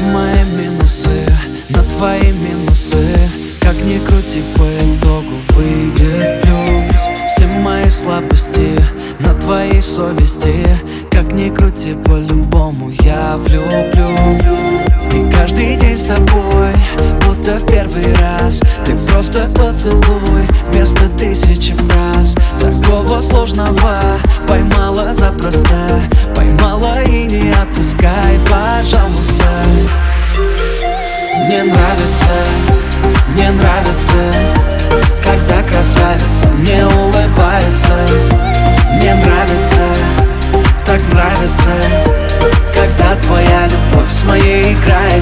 мои минусы на твои минусы. Как ни крути, по итогу выйдет плюс. Все мои слабости на твоей совести. Как ни крути, по-любому я влюблюсь. И каждый день с тобой, будто в первый раз. Ты просто поцелуй вместо тысячи фраз. Такого сложного поймала запросто. Поймала и не отпускай, пожалуйста. Мне нравится, когда красавица мне улыбается. Мне нравится, так нравится, когда твоя любовь с моей играет.